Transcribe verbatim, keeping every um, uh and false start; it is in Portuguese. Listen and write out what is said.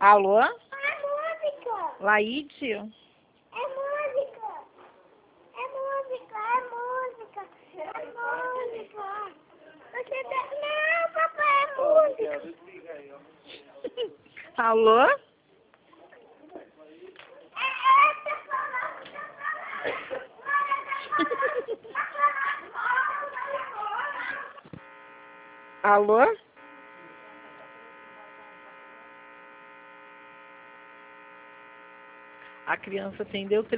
Alô? É música. Laíde? É música. É música, é música. É música. Você tá... Não, papai, é música. Alô? É essa palavra. Alô? A criança atendeu o